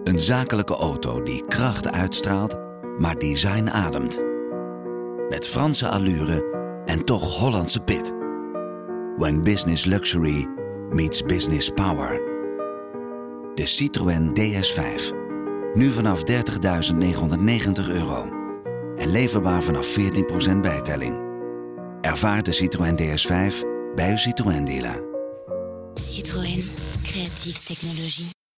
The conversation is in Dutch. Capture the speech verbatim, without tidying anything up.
Een zakelijke auto die kracht uitstraalt, maar design ademt. Met Franse allure en toch Hollandse pit. When business luxury meets business power. De Citroën D S vijf. Nu vanaf dertigduizend negenhonderdnegentig euro. En leverbaar vanaf veertien procent bijtelling. Ervaar de Citroën D S vijf bij uw Citroën dealer. Citroën. Creatieve technologie.